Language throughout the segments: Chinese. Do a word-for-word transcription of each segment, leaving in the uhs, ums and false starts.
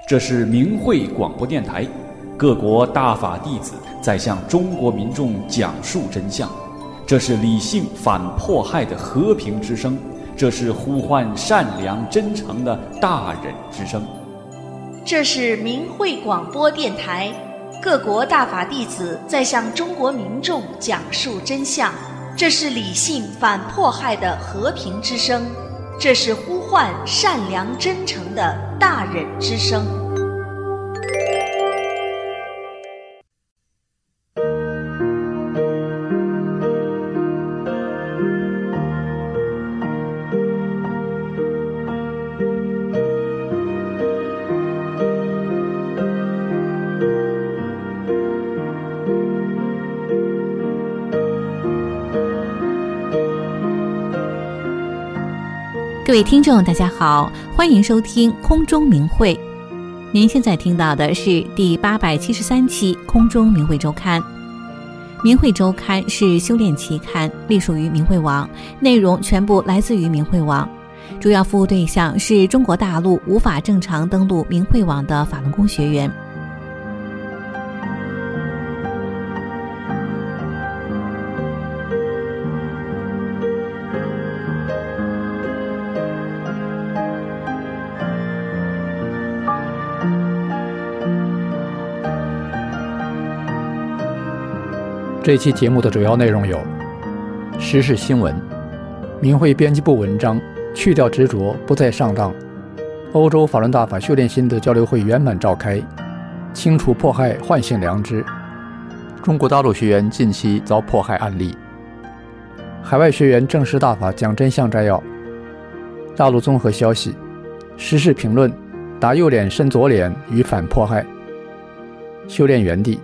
这是明慧广播电台，各国大法弟子在向中国民众讲述真相。这是理性反迫害的和平之声，这是呼唤善良真诚的大忍之声。 这是明慧广播电台，各国大法弟子在向中国民众讲述真相。这是理性反迫害的和平之声，这是呼唤善良真诚的大忍之声。 各位听众大家好，欢迎收听空中明慧。您现在听到的是第八百七十三期空中明慧周刊。明慧周刊是修炼期刊，隶属于明慧网，内容全部来自于明慧网，主要服务对象是中国大陆无法正常登录明慧网的法轮功学员。 这期节目的主要内容有：时事新闻、明慧编辑部文章去掉执着，不再上当；欧洲法轮大法修炼心得交流会圆满召开，清除迫害，唤醒良知；中国大陆学员近期遭迫害案例；海外学员正式大法讲真相摘要；大陆综合消息；时事评论，打右脸伸左脸与反迫害；修炼园地。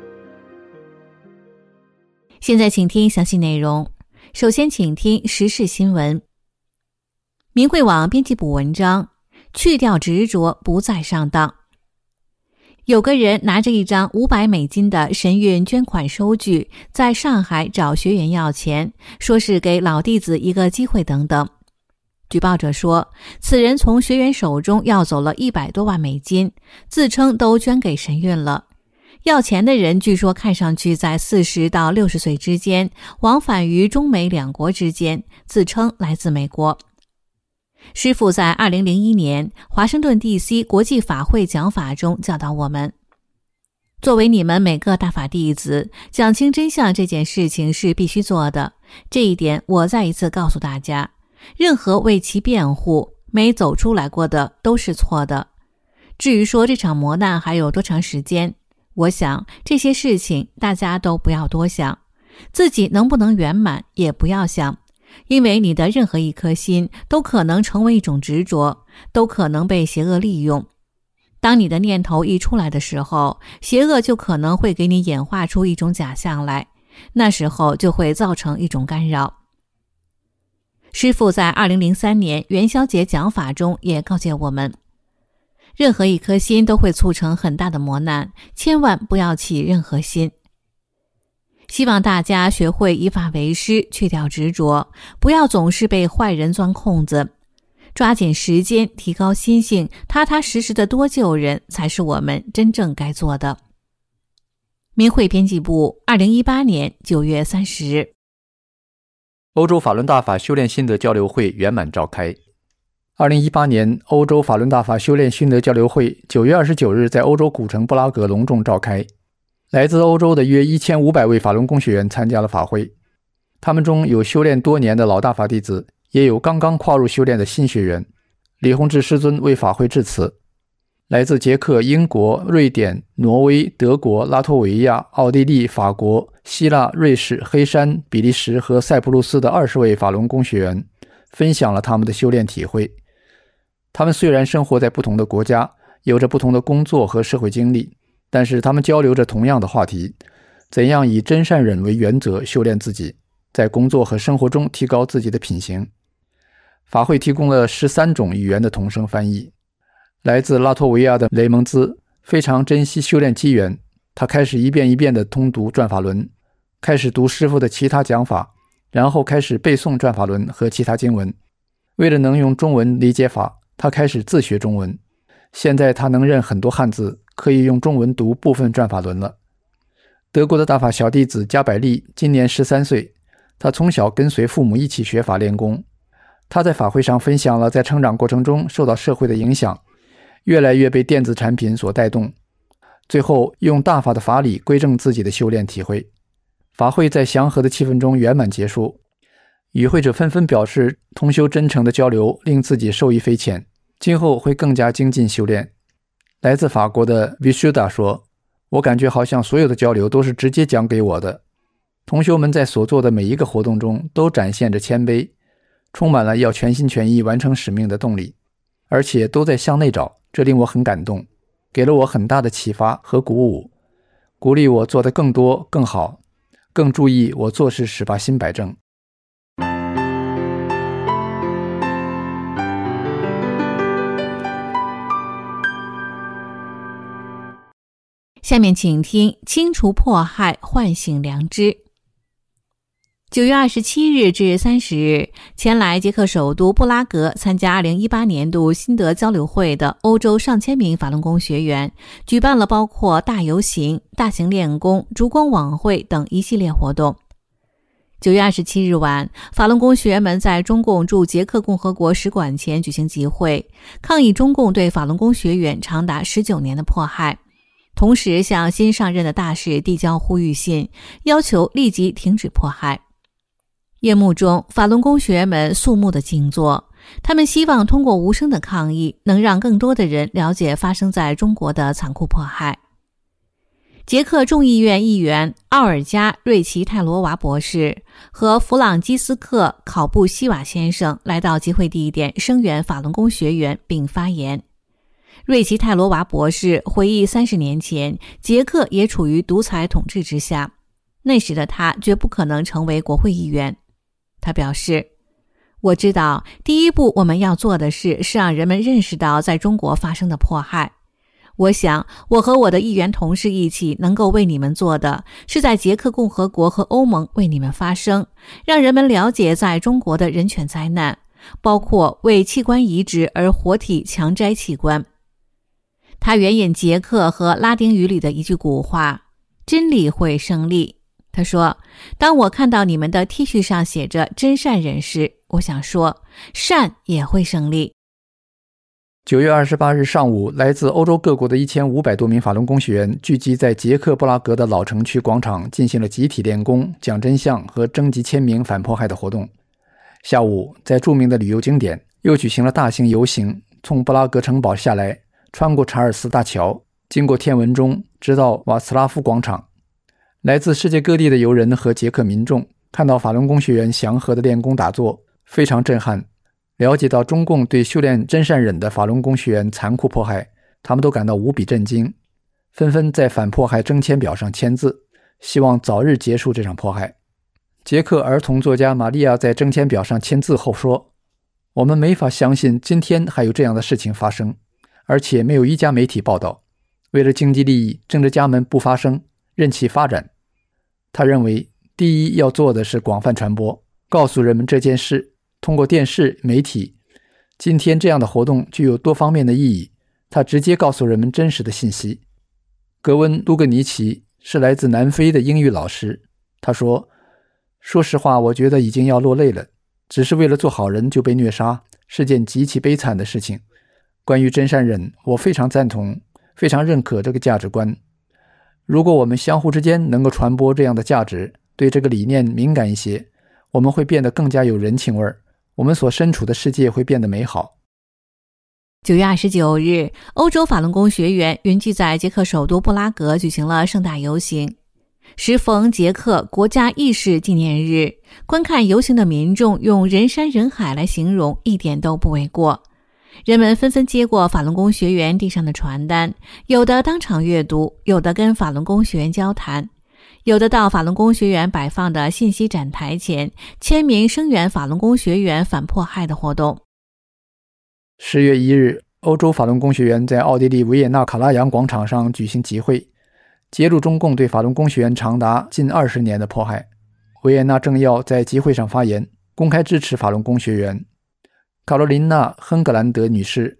现在请听详细内容。首先请听时事新闻。明慧网编辑部文章，去掉执着，不再上当。有个人拿着一张五百美金的神韵捐款收据，在上海找学员要钱，说是给老弟子一个机会等等。举报者说，此人从学员手中要走了一百多万美金，自称都捐给神韵了。要钱的人据说看上去在四十到六十岁之间，往返于中美两国之间，自称来自美国。师父在二零零一年华盛顿 D C 国际法会讲法中教导我们，作为你们每个大法弟子，讲清真相这件事情是必须做的。这一点我再一次告诉大家，任何为其辩护没走出来过的都是错的。至于说这场磨难还有多长时间，我想这些事情大家都不要多想，自己能不能圆满也不要想，因为你的任何一颗心都可能成为一种执着，都可能被邪恶利用。当你的念头一出来的时候，邪恶就可能会给你演化出一种假象来，那时候就会造成一种干扰。师父在二零零三年元宵节讲法中也告诫我们，任何一颗心都会促成很大的磨难，千万不要起任何心。希望大家学会以法为师，去掉执着，不要总是被坏人钻空子，抓紧时间提高心性，踏踏实实的多救人，才是我们真正该做的。明慧编辑部二零一八年九月三十日。 欧洲法轮大法修炼心得交流会圆满召开。二零一八年欧洲法轮大法修炼心得交流会九月二十九日在欧洲古城布拉格隆重召开。来自欧洲的约一千五百位法轮功学员参加了法会，他们中有修炼多年的老大法弟子，也有刚刚跨入修炼的新学员。李洪志师尊为法会致辞。来自捷克、英国、瑞典、挪威、德国、拉脱维亚、奥地利、法国、希腊、瑞士、黑山、比利时和塞浦路斯的二十位法轮功学员分享了他们的修炼体会。他们虽然生活在不同的国家，有着不同的工作和社会经历，但是他们交流着同样的话题，怎样以真善忍为原则修炼自己，在工作和生活中提高自己的品行。法会提供了十三种语言的同声翻译。来自拉脱维亚的雷蒙兹非常珍惜修炼机缘，他开始一遍一遍地通读转法轮，开始读师父的其他讲法，然后开始背诵转法轮和其他经文。为了能用中文理解法，他开始自学中文。 现在他能认很多汉字，可以用中文读部分转法轮了。德国的大法小弟子加百利今年十三岁，他从小跟随父母一起学法练功。他在法会上分享了在成长过程中受到社会的影响，越来越被电子产品所带动，最后用大法的法理归正自己的修炼体会。法会在祥和的气氛中圆满结束，与会者纷纷表示同修真诚的交流令自己受益匪浅，今后会更加精进修炼。来自法国的 Vishuddha 说，我感觉好像所有的交流都是直接讲给我的。同修们在所做的每一个活动中都展现着谦卑，充满了要全心全意完成使命的动力，而且都在向内找，这令我很感动，给了我很大的启发和鼓舞，鼓励我做得更多更好，更注意我做事时把心摆正。 下面请听清除迫害，唤醒良知。九月二十七日至三十日，前来捷克首都布拉格参加二零一八年度新德交流会的欧洲上千名法轮功学员举办了包括大游行、大型练功、烛光晚会等一系列活动。九月二十七日晚，法轮功学员们在中共驻捷克共和国使馆前举行集会，抗议中共对法轮功学员长达十九年的迫害，同时向新上任的大使递交呼吁信，要求立即停止迫害。夜幕中，法轮功学员们肃穆地静坐，他们希望通过无声的抗议，能让更多的人了解发生在中国的残酷迫害。捷克众议院议员奥尔加·瑞奇泰罗娃博士和弗朗基斯克·考布西瓦先生来到集会地点声援法轮功学员并发言。瑞奇泰罗娃博士回忆三十年前，捷克也处于独裁统治之下，那时的他绝不可能成为国会议员。他表示，我知道第一步我们要做的事是让人们认识到在中国发生的迫害。我想我和我的议员同事一起能够为你们做的是在捷克共和国和欧盟为你们发声，让人们了解在中国的人权灾难，包括为器官移植而活体强摘器官。他援引捷克和拉丁语里的一句古话，真理会胜利。他说，当我看到你们的 T 恤上写着真善人时，我想说善也会胜利。 九月二十八日上午，来自欧洲各国的一千五百多名法轮功学员聚集在捷克布拉格的老城区广场，进行了集体练功、讲真相和征集签名反迫害的活动。下午，在著名的旅游景点又举行了大型游行，从布拉格城堡下来，穿过查尔斯大桥，经过天文钟，直到瓦茨拉夫广场。来自世界各地的游人和捷克民众看到法轮功学员祥和的练功打坐，非常震撼。了解到中共对修炼真善忍的法轮功学员残酷迫害，他们都感到无比震惊，纷纷在反迫害征签表上签字，希望早日结束这场迫害。捷克儿童作家玛利亚在征签表上签字后说，我们没法相信今天还有这样的事情发生，而且没有一家媒体报道。为了经济利益，政治家们不发声，任其发展。他认为，第一要做的是广泛传播，告诉人们这件事，通过电视、媒体。今天这样的活动具有多方面的意义，它直接告诉人们真实的信息。格温·卢格尼奇是来自南非的英语老师，他说，说实话，我觉得已经要落泪了，只是为了做好人就被虐杀，是件极其悲惨的事情。关于真善忍，我非常赞同，非常认可这个价值观。如果我们相互之间能够传播这样的价值，对这个理念敏感一些，我们会变得更加有人情味儿，我们所身处的世界会变得美好。 九月二十九日，欧洲法轮功学员云聚在捷克首都布拉格举行了盛大游行。时逢捷克国家义士纪念日，观看游行的民众用人山人海来形容一点都不为过。人们纷纷接过法轮功学员递上的传单，有的当场阅读，有的跟法轮功学员交谈，有的到法轮功学员摆放的信息展台前签名声援法轮功学员反迫害的活动。 十月一日，欧洲法轮功学员在奥地利维也纳卡拉扬广场上举行集会，揭露中共对法轮功学员长达近二十年的迫害。维也纳政要在集会上发言，公开支持法轮功学员。卡罗琳娜·亨格兰德女士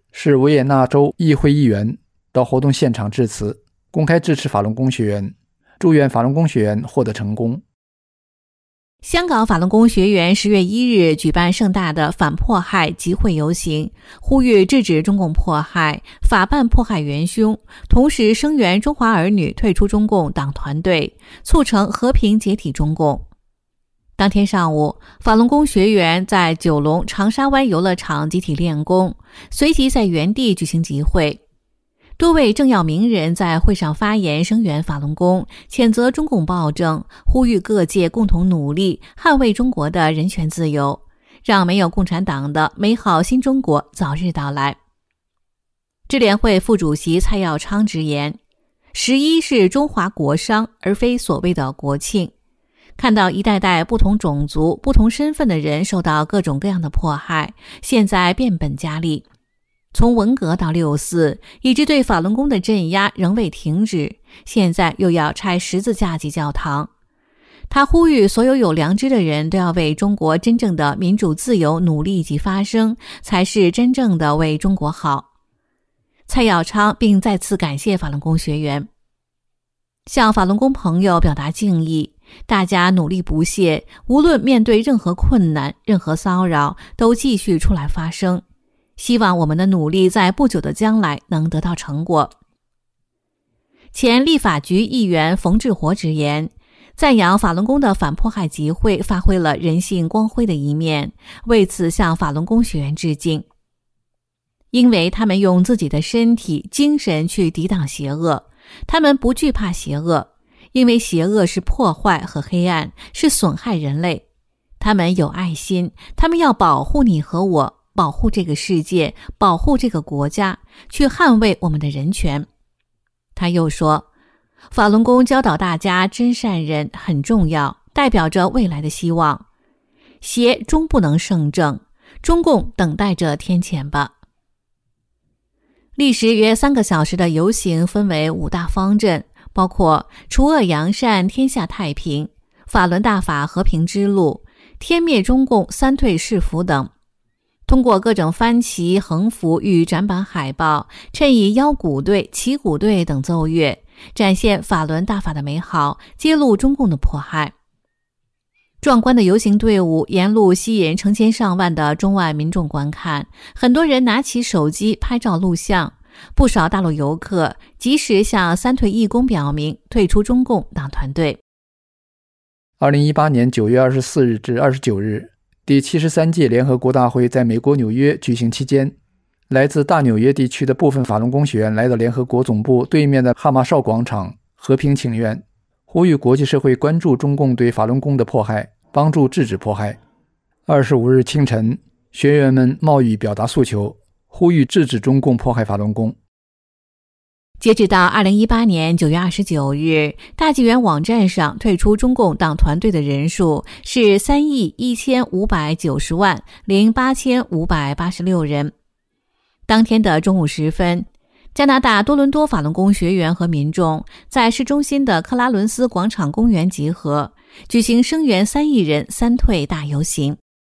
市维也纳州议会议员到活动现场致辞，公开支持法轮功学员，祝愿法轮功学员获得成功。 香港法轮功学员十月一日举办盛大的反迫害集会游行，呼吁制止中共迫害，法办迫害元凶，同时声援中华儿女退出中共党团队，促成和平解体中共。当天上午，法轮功学员在九龙长沙湾游乐场集体练功，随即在原地举行集会。多位政要名人在会上发言，声援法轮功，谴责中共暴政，呼吁各界共同努力，捍卫中国的人权自由，让没有共产党的美好新中国早日到来。支联会副主席蔡耀昌直言，十一是中华国殇，而非所谓的国庆。看到一代代不同种族、不同身份的人受到各种各样的迫害，现在变本加厉。从文革到六四，一直对法轮功的镇压仍未停止，现在又要拆十字架及教堂。他呼吁所有有良知的人都要为中国真正的民主自由努力及发声，才是真正的为中国好。蔡耀昌并再次感谢法轮功学员，向法轮功朋友表达敬意，大家努力不懈，无论面对任何困难、任何骚扰，都继续出来发声。希望我们的努力在不久的将来能得到成果。前立法局议员冯志活直言，赞扬法轮功的反迫害集会发挥了人性光辉的一面，为此向法轮功学员致敬。因为他们用自己的身体、精神去抵挡邪恶，他们不惧怕邪恶，因为邪恶是破坏和黑暗，是损害人类。他们有爱心，他们要保护你和我，保护这个世界，保护这个国家，去捍卫我们的人权。他又说，法轮功教导大家真善忍很重要，代表着未来的希望。邪终不能胜正，中共等待着天谴吧。历时约三个小时的游行分为五大方阵，包括除恶扬善、天下太平、法轮大法和平之路、天灭中共、三退是福等。通过各种帆旗、横幅与展板海报，衬以腰鼓队、旗鼓队等奏乐，展现法轮大法的美好，揭露中共的迫害。壮观的游行队伍沿路吸引成千上万的中外民众观看，很多人拿起手机拍照录像，不少大陆游客及时向三退义工表明退出中共党团队。 二零一八年九月二十四日至二十九日，第七十三届联合国大会在美国纽约举行期间，来自大纽约地区的部分法轮功学员来到联合国总部对面的哈马哨广场和平请愿，呼吁国际社会关注中共对法轮功的迫害，帮助制止迫害。二十五日清晨，学员们冒雨表达诉求，呼吁制止中共迫害法轮功。 截止到二零一八年九月二十九日，大纪元网站上退出中共党团队的人数是三亿一千五百九十万零八千五百八十六人。当天的中午时分，加拿大多伦多法轮功学员和民众在市中心的克拉伦斯广场公园集合，举行声援三亿人三退大游行。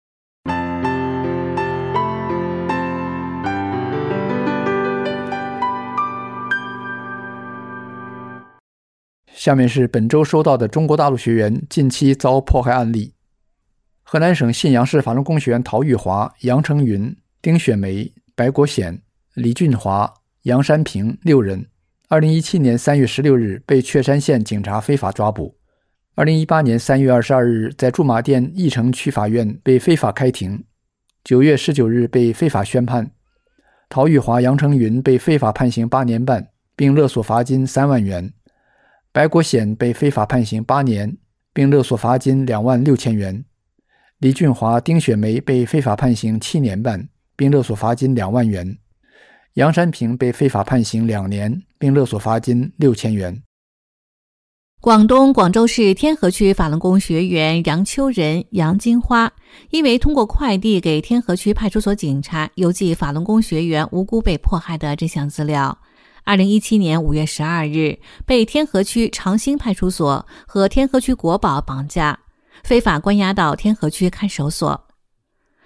下面是本周收到的中国大陆学员近期遭迫害案例。河南省信阳市法轮功学员陶玉华、杨成云、丁雪梅、白国显、李俊华、杨山平六人，二零一七年三月十六日被确山县警察非法抓捕。二零一八年三月二十二日在驻马店义城区法院被非法开庭。九月十九日被非法宣判。陶玉华、杨成云被非法判刑八年半，并勒索罚金三万元。白国显被非法判刑八年，并勒索罚金两万六千元。李俊华、丁雪梅被非法判刑七年半，并勒索罚金两万元。杨山平被非法判刑两年，并勒索罚金六千元。 广东广州市天河区法轮功学员杨秋仁、杨金花，因为通过快递给天河区派出所警察邮寄法轮功学员无辜被迫害的真相资料，二零一七年五月十二日被天河区长兴派出所和天河区国保绑架，非法关押到天河区看守所。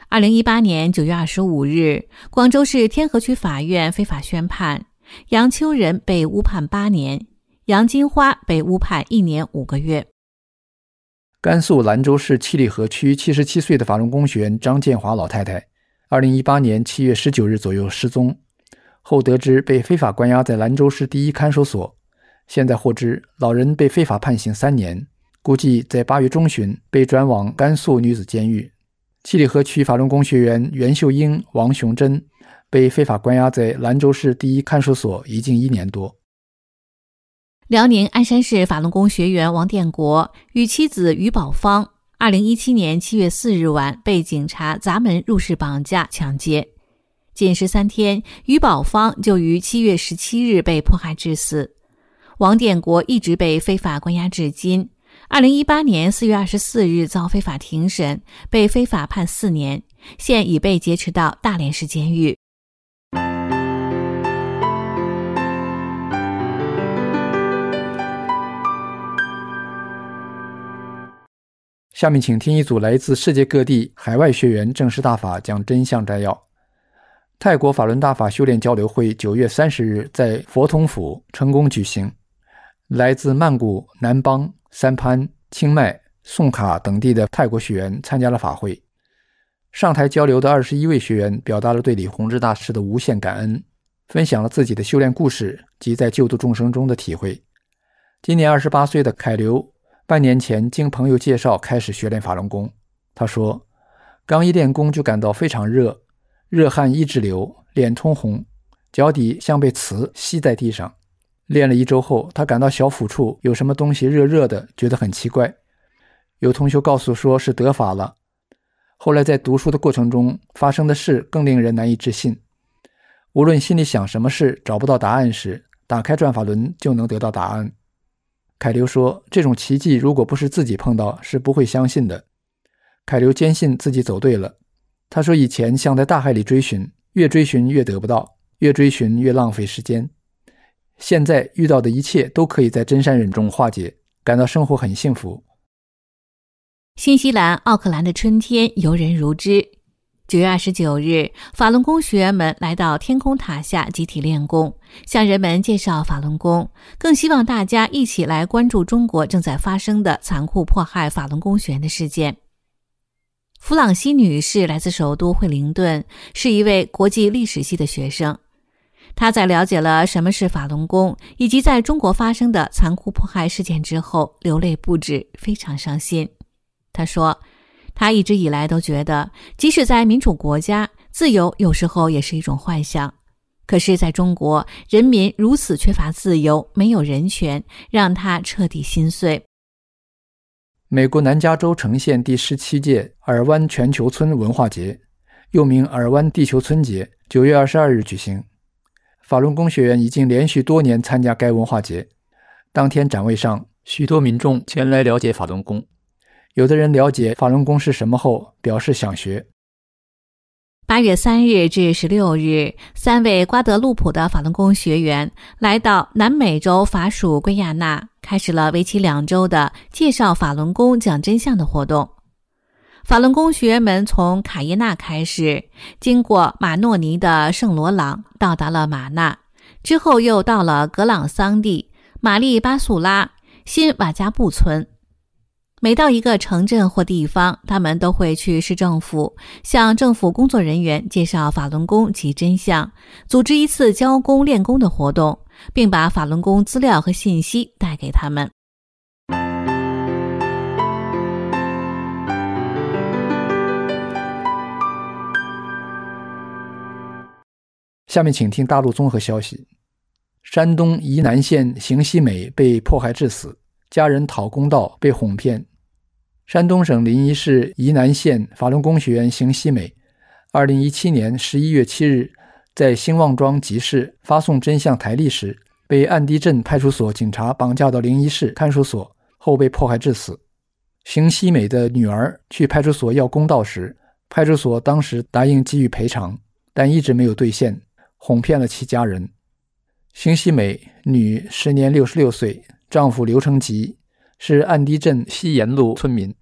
二零一八年九月二十五日，广州市天河区法院非法宣判，杨秋仁被误判八年，杨金花被误判一年五个月。 甘肃兰州市七里河区七十七岁的法轮功学员张建华老太太，二零一八年七月十九日左右失踪，后得知被非法关押在兰州市第一看守所，现在获知老人被非法判刑三年，估计在八月中旬被转往甘肃女子监狱。七里河区法轮功学员袁秀英、王雄珍被非法关押在兰州市第一看守所已经一年多。 辽宁鞍山市法轮功学员王殿国与妻子于宝芳二零一七年七月四日晚被警察砸门入室绑架抢劫，仅十三天，于宝芳就于七月十七日被迫害致死。王殿国一直被非法关押至今，二零一八年四月二十四日遭非法庭审，被非法判四年，现已被劫持到大连市监狱。 下面请听一组来自世界各地海外学员正式大法讲真相摘要。泰国法轮大法修炼交流会九月三十日在佛统府成功举行，来自曼谷、南邦、三藩、清迈、宋卡等地的泰国学员参加了法会。上台交流的二十一位学员表达了对李洪志大师的无限感恩，分享了自己的修炼故事及在救度众生中的体会。今年二十八岁的凯流半年前经朋友介绍开始学练法轮功。他说，刚一练功就感到非常热，热汗一直流，脸通红，脚底像被瓷吸在地上。练了一周后，他感到小腹处有什么东西热热的，觉得很奇怪。有同学告诉说是得法了。后来在读书的过程中发生的事更令人难以置信。无论心里想什么事找不到答案时，打开转法轮就能得到答案。凯流说，这种奇迹如果不是自己碰到是不会相信的。凯流坚信自己走对了。他说，以前像在大海里追寻，越追寻越得不到，越追寻越浪费时间。现在遇到的一切都可以在真善忍中化解，感到生活很幸福。 新西兰奥克兰的春天游人如织。九月二十九日，法轮功学员们来到天空塔下集体练功，向人们介绍法轮功，更希望大家一起来关注中国正在发生的残酷迫害法轮功学员的事件。弗朗西女士来自首都惠灵顿，是一位国际历史系的学生。她在了解了什么是法轮功以及在中国发生的残酷迫害事件之后，流泪不止，非常伤心。她说，他一直以来都觉得，即使在民主国家，自由有时候也是一种幻想。可是在中国，人民如此缺乏自由，没有人权，让他彻底心碎。 美国南加州城县第十七届尔湾全球村文化节，又名尔湾地球村节，九月二十二日举行。法轮功学员已经连续多年参加该文化节。当天展位上，许多民众前来了解法轮功。有的人了解法轮功是什么后，表示想学。 八月三日至十六日，三位瓜德路普的法轮功学员来到南美洲法属圭亚那，开始了为期两周的介绍法轮功讲真相的活动。法轮功学员们从卡耶纳开始，经过马诺尼的圣罗朗，到达了马纳，之后又到了格朗桑蒂、马利巴素拉、新瓦加布村。每到一个城镇或地方，他们都会去市政府，向政府工作人员介绍法轮功及真相，组织一次教功练功的活动，并把法轮功资料和信息带给他们。 下面请听大陆综合消息。山东沂南县邢希美被迫害致死，家人讨公道被哄骗。山东省临沂市沂南县法轮功学员邢希美二零一七年十一月七日在兴旺庄集市发送真相台历时，被安迪镇派出所警察绑架到临沂市看守所后被迫害致死。邢希美的女儿去派出所要公道时，派出所当时答应给予赔偿，但一直没有兑现，哄骗了其家人。邢希美女，时年六十六岁，丈夫刘成吉是安迪镇西沿路村民。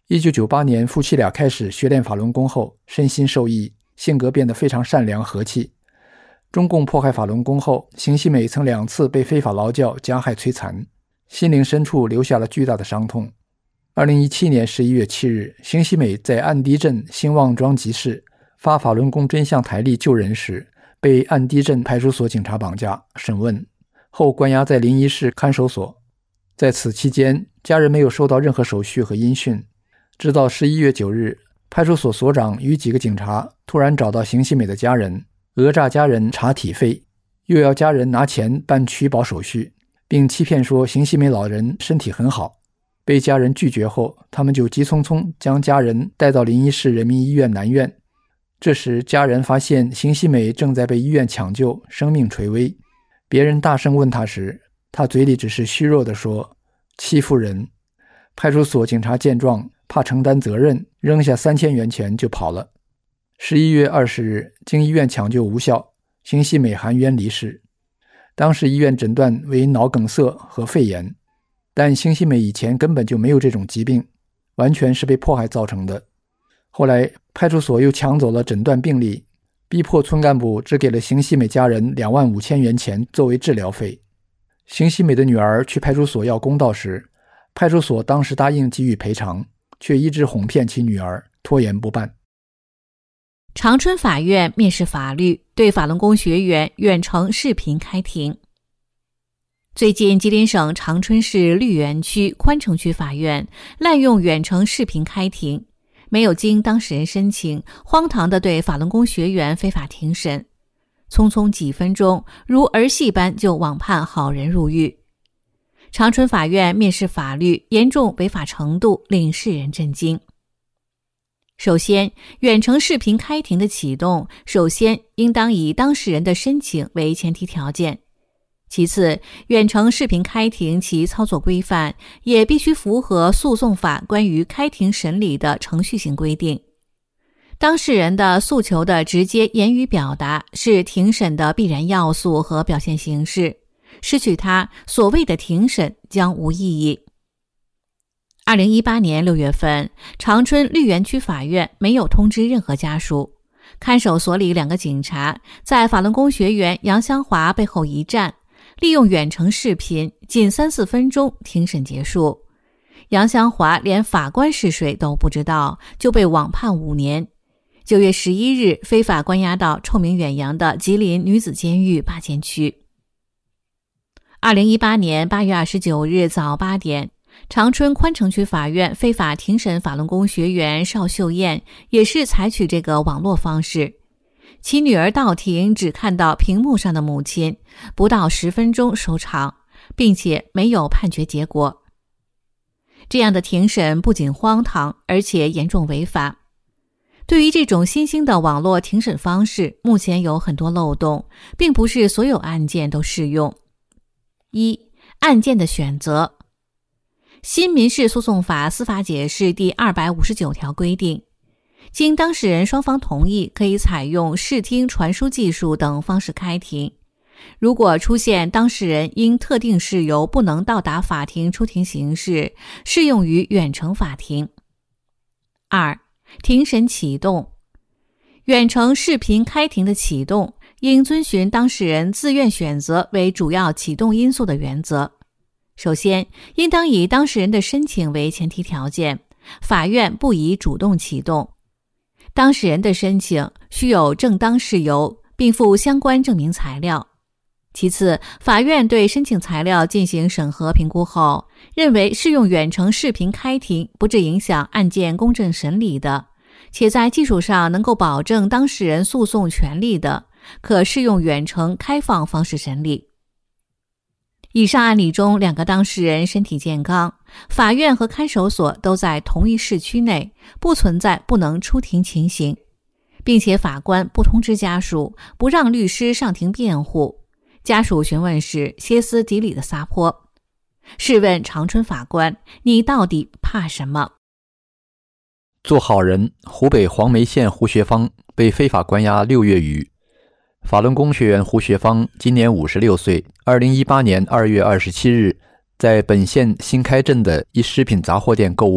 一九九八年夫妻俩开始学练法轮功后，身心受益，性格变得非常善良和气。中共迫害法轮功后，邢希美曾两次被非法劳教加害摧残，心灵深处留下了巨大的伤痛。二零一七年十一月七日，邢希美在岸堤镇兴旺庄集市发法轮功真相台历救人时，被岸堤镇派出所警察绑架审问，后关押在临沂市看守所。在此期间，家人没有收到任何手续和音讯，直到十一月九日，派出所所长与几个警察突然找到邢希美的家人，讹诈家人查体费，又要家人拿钱办取保手续，并欺骗说邢希美老人身体很好。被家人拒绝后，他们就急匆匆将家人带到临沂市人民医院南院。这时家人发现邢希美正在被医院抢救，生命垂危。别人大声问他时，他嘴里只是虚弱地说欺负人。派出所警察见状，怕承担责任，扔下三千元钱就跑了。十一月二十日，经医院抢救无效，邢希美含冤离世。当时医院诊断为脑梗塞和肺炎，但邢希美以前根本就没有这种疾病，完全是被迫害造成的。后来派出所又抢走了诊断病历，逼迫村干部只给了邢希美家人两万五千元钱作为治疗费。邢希美的女儿去派出所要公道时，派出所当时答应给予赔偿，却一直哄骗其女儿，拖延不办。 长春法院面试法律，对法轮功学员远程视频开庭。最近，吉林省长春市绿园区宽城区法院滥用远程视频开庭，没有经当事人申请，荒唐地对法轮功学员非法庭审，匆匆几分钟，如儿戏般就网判好人入狱。长春法院面试法律严重违法程度令世人震惊。首先，远程视频开庭的启动，首先应当以当事人的申请为前提条件。其次，远程视频开庭其操作规范也必须符合诉讼法关于开庭审理的程序性规定。当事人的诉求的直接言语表达是庭审的必然要素和表现形式，失去它，所谓的庭审将无意义。二零一八年六月份，长春绿园区法院没有通知任何家属，看守所里两个警察在法轮功学员杨香华背后一站，利用远程视频，仅三四分钟庭审结束。杨香华连法官是谁都不知道，就被网判五年。九月十一日，非法关押到臭名远扬的吉林女子监狱八监区。二零一八年八月二十九日早八点，长春宽城区法院非法庭审法轮功学员邵秀燕，也是采取这个网络方式。其女儿到庭只看到屏幕上的母亲，不到十分钟收场，并且没有判决结果。这样的庭审不仅荒唐，而且严重违法。对于这种新兴的网络庭审方式，目前有很多漏洞，并不是所有案件都适用。一、案件的选择。新民事诉讼法司法解释第二百五十九条规定，经当事人双方同意，可以采用视听传输技术等方式开庭。如果出现当事人因特定事由不能到达法庭出庭形式，适用于远程法庭。二、庭审启动。远程视频开庭的启动，应遵循当事人自愿选择为主要启动因素的原则。首先，应当以当事人的申请为前提条件，法院不宜主动启动。当事人的申请需有正当事由，并附相关证明材料。其次，法院对申请材料进行审核评估后，认为适用远程视频开庭不致影响案件公正审理的，且在技术上能够保证当事人诉讼权利的，可适用远程开放方式审理。以上案例中，两个当事人身体健康，法院和看守所都在同一市区内，不存在不能出庭情形，并且法官不通知家属，不让律师上庭辩护，家属询问时歇斯底里的撒泼。试问长春法官，你到底怕什么？ 做好人，湖北黄梅县胡学芳被非法关押六月余。法轮功学员胡学芳今年五十六岁，二零一八年二月二十七日在本县新开镇的一食品杂货店购物，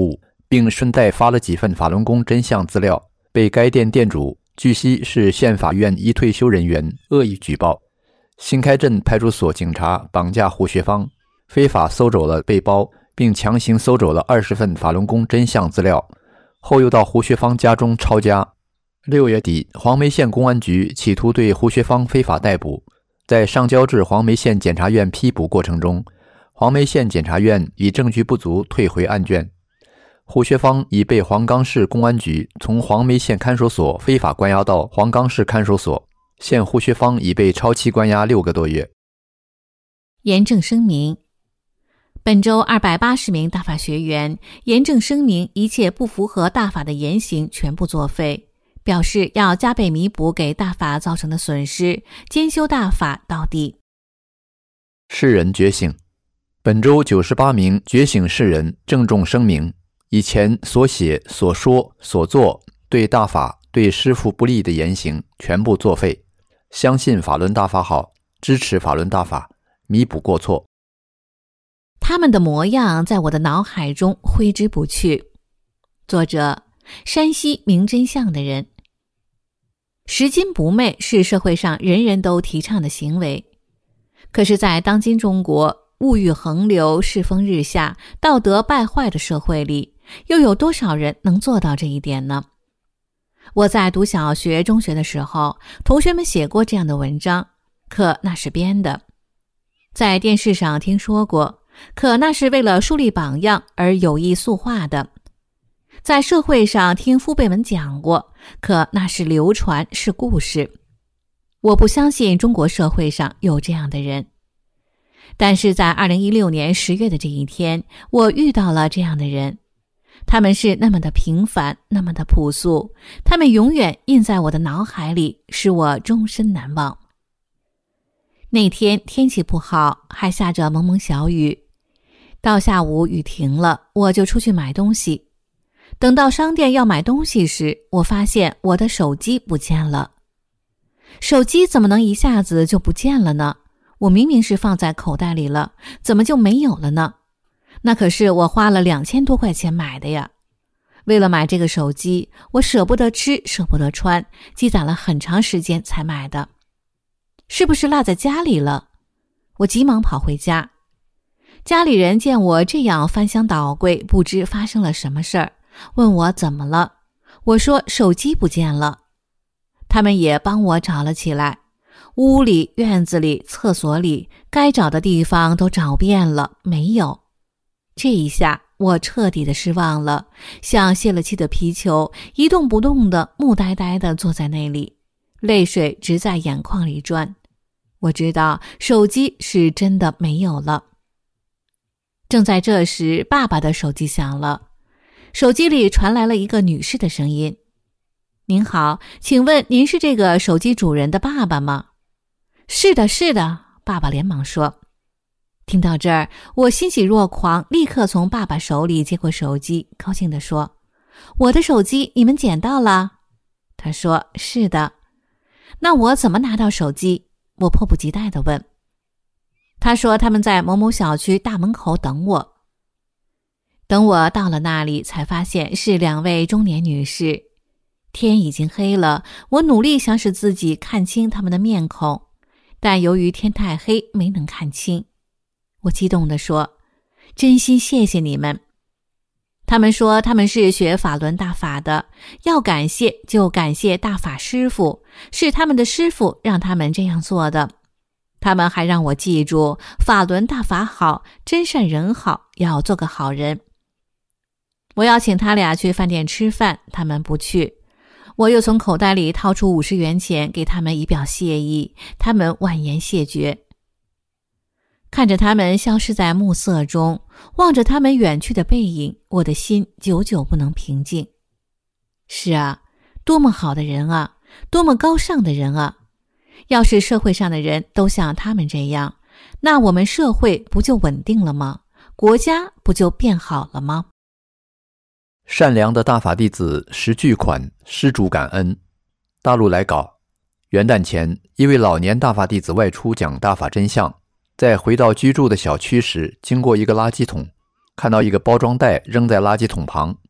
并顺带发了几份法轮功真相资料，被该店店主据悉是县法院一退休人员恶意举报。新开镇派出所警察绑架胡学芳，非法搜走了背包，并强行搜走了二十份法轮功真相资料，后又到胡学芳家中抄家。六月底，黄梅县公安局企图对胡学芳非法逮捕，在上交至黄梅县检察院批捕过程中，黄梅县检察院以证据不足退回案卷。胡学芳已被黄冈市公安局从黄梅县看守所非法关押到黄冈市看守所，现胡学芳已被超期关押六个多月。 严正声明：本周二百八十名大法学员严正声明一切不符合大法的言行全部作废，表示要加倍弥补给大法造成的损失，兼修大法到底。 世人觉醒。本周九十八名觉醒世人郑重声明，以前所写、所说、所做对大法、对师父不利的言行全部作废，相信法轮大法好，支持法轮大法，弥补过错。 他们的模样在我的脑海中挥之不去。作者：山西明真相的人。拾金不昧是社会上人人都提倡的行为，可是在当今中国物欲横流、世风日下、道德败坏的社会里，又有多少人能做到这一点呢？我在读小学、中学的时候，同学们写过这样的文章，可那是编的；在电视上听说过，可那是为了树立榜样而有意塑化的；在社会上听父辈们讲过，可那是流传，是故事。我不相信中国社会上有这样的人。但是在二零一六年十月的这一天，我遇到了这样的人，他们是那么的平凡，那么的朴素，他们永远印在我的脑海里，使我终身难忘。那天天气不好，还下着蒙蒙小雨，到下午雨停了，我就出去买东西。等到商店要买东西时，我发现我的手机不见了。手机怎么能一下子就不见了呢？我明明是放在口袋里了，怎么就没有了呢？那可是我花了两千多块钱买的呀！为了买这个手机，我舍不得吃，舍不得穿，积攒了很长时间才买的。是不是落在家里了？我急忙跑回家。家里人见我这样翻箱倒柜，不知发生了什么事儿，问我怎么了。我说手机不见了。他们也帮我找了起来。屋里、院子里、厕所里，该找的地方都找遍了，没有。这一下我彻底的失望了，像泄了气的皮球，一动不动的，木呆呆的坐在那里，泪水直在眼眶里转。我知道手机是真的没有了。正在这时，爸爸的手机响了，手机里传来了一个女士的声音：“您好，请问您是这个手机主人的爸爸吗？”“是的，是的。”爸爸连忙说。听到这儿，我欣喜若狂，立刻从爸爸手里接过手机，高兴地说：“我的手机你们捡到了？”他说：“是的。”“那我怎么拿到手机？”我迫不及待地问。他说他们在某某小区大门口等我。等我到了那里，才发现是两位中年女士。天已经黑了，我努力想使自己看清他们的面孔，但由于天太黑，没能看清。我激动地说：“真心谢谢你们。”他们说他们是学法轮大法的，要感谢就感谢大法师父，是他们的师父让他们这样做的。他们还让我记住法轮大法好，真善人好，要做个好人。我要请他俩去饭店吃饭，他们不去。我又从口袋里掏出五十元钱给他们以表谢意，他们婉言谢绝。看着他们消失在暮色中，望着他们远去的背影，我的心久久不能平静。是啊，多么好的人啊，多么高尚的人啊！要是社会上的人都像他们这样，那我们社会不就稳定了吗？国家不就变好了吗？ 善良的大法弟子拾巨款，施主感恩。大陆来稿：元旦前，一位老年大法弟子外出讲大法真相，在回到居住的小区时，经过一个垃圾桶，看到一个包装袋扔在垃圾桶旁，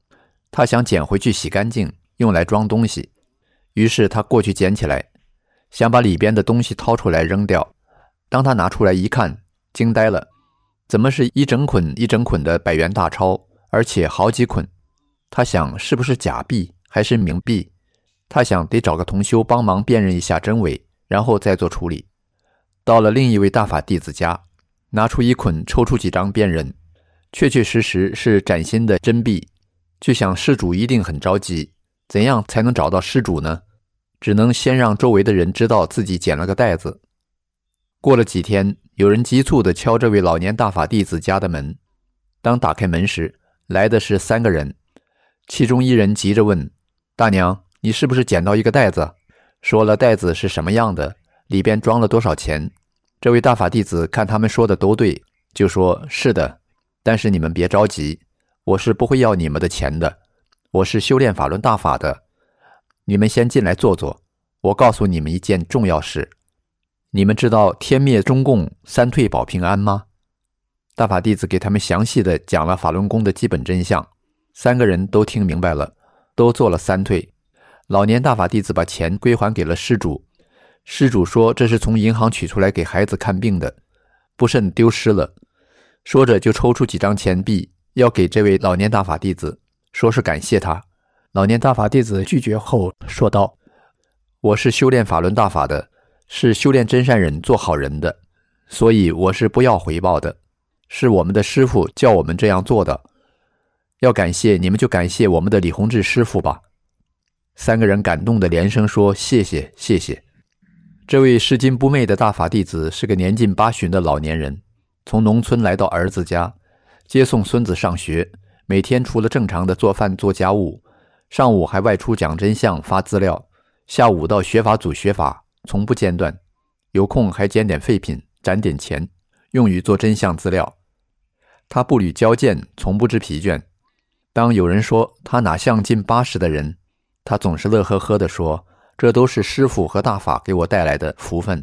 他想捡回去洗干净，用来装东西。于是他过去捡起来，想把里边的东西掏出来扔掉。当他拿出来一看，惊呆了，怎么是一整捆一整捆的百元大钞，而且好几捆。他想是不是假币还是冥币，他想得找个同修帮忙辨认一下真伪，然后再做处理。到了另一位大法弟子家，拿出一捆，抽出几张辨认，确确实实是崭新的真币。就想施主一定很着急，怎样才能找到施主呢？只能先让周围的人知道自己捡了个袋子。过了几天，有人急促地敲这位老年大法弟子家的门。当打开门时，来的是三个人，其中一人急着问：大娘，你是不是捡到一个袋子？说了袋子是什么样的，里边装了多少钱。这位大法弟子看他们说的都对，就说：是的，但是你们别着急，我是不会要你们的钱的，我是修炼法轮大法的。你们先进来坐坐，我告诉你们一件重要事。你们知道天灭中共，三退保平安吗？大法弟子给他们详细的讲了法轮功的基本真相，三个人都听明白了，都做了三退。老年大法弟子把钱归还给了施主，施主说这是从银行取出来给孩子看病的，不慎丢失了。说着就抽出几张钱币要给这位老年大法弟子，说是感谢他。老年大法弟子拒绝后说道：我是修炼法轮大法的，是修炼真善忍做好人的，所以我是不要回报的，是我们的师父叫我们这样做的，要感谢你们就感谢我们的李洪志师父吧。三个人感动的连声说谢谢谢谢。这位拾金不昧的大法弟子是个年近八旬的老年人，从农村来到儿子家接送孙子上学，每天除了正常的做饭做家务，上午还外出讲真相发资料，下午到学法组学法，从不间断，有空还捡点废品攒点钱用于做真相资料。他步履矫健，从不知疲倦。当有人说他哪像近八十的人，他总是乐呵呵地说，这都是师父和大法给我带来的福分。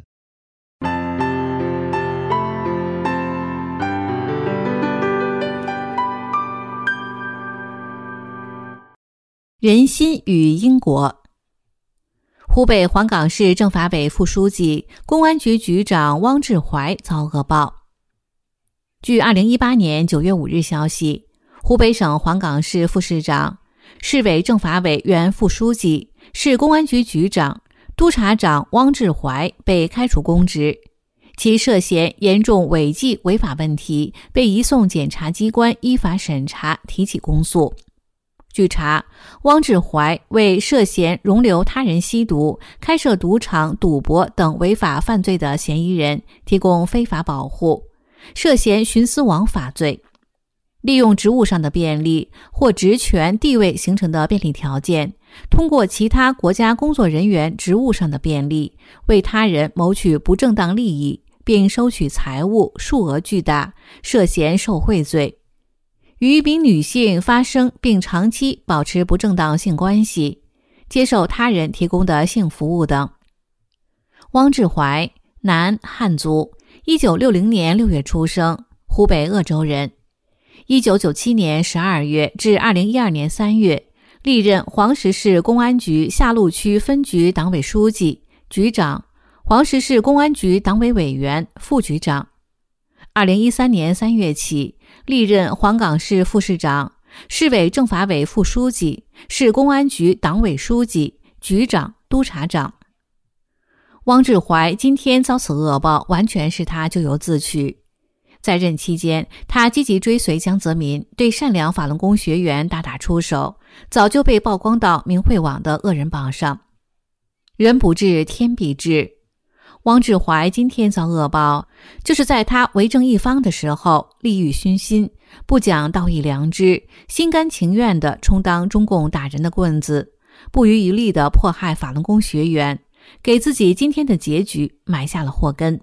人心与因果。湖北黄冈市政法委副书记、公安局局长汪志怀遭恶报。据二零一八年九月五日消息，湖北省黄冈市副市长、市委政法委原副书记、市公安局局长、督察长汪志怀被开除公职，其涉嫌严重违纪违法问题被移送检察机关依法审查，提起公诉。据查，汪志怀为涉嫌容留他人吸毒、开设赌场、赌博等违法犯罪的嫌疑人提供非法保护，涉嫌徇私枉法罪。利用职务上的便利或职权地位形成的便利条件，通过其他国家工作人员职务上的便利，为他人谋取不正当利益，并收取财物数额巨大，涉嫌受贿罪。与一名女性发生并长期保持不正当性关系，接受他人提供的性服务等。汪志怀，男，汉族，一九六零年六月出生，湖北鄂州人。一九九七年十二月至二零一二年三月，历任黄石市公安局下路区分局党委书记、局长，黄石市公安局党委委员、副局长。二零一三年三月起，历任黄冈市副市长、市委政法委副书记、市公安局党委书记、局长、督察长。汪志怀今天遭此恶报，完全是他咎由自取。在任期间，他积极追随江泽民，对善良法轮功学员大打出手，早就被曝光到明慧网的恶人榜上。人不治，天必治。汪志怀今天遭恶报，就是在他为正一方的时候，利欲熏心，不讲道义良知，心甘情愿地充当中共打人的棍子，不遗余力地迫害法轮功学员，给自己今天的结局埋下了祸根。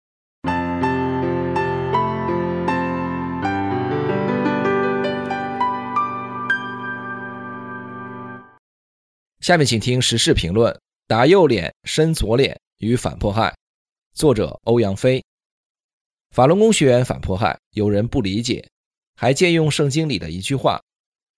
下面请听时事评论：打右脸伸左脸与反迫害，作者欧阳飞。法轮功学员反迫害，有人不理解，还借用圣经里的一句话：